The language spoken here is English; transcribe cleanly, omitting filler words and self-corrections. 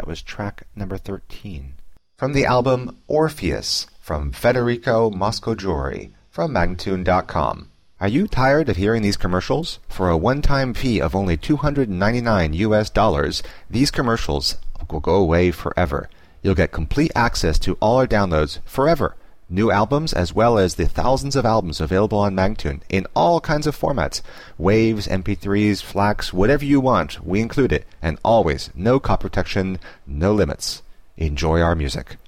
was track number 13. From the album Orpheus, from Federico Moscojori, from Magnatune.com. Are you tired of hearing these commercials? For a one-time fee of only $299, these commercials will go away forever. You'll get complete access to all our downloads forever. New albums as well as the thousands of albums available on Magnatune in all kinds of formats. Waves, MP3s, FLACs, whatever you want, we include it. And always, no copy protection, no limits. Enjoy our music.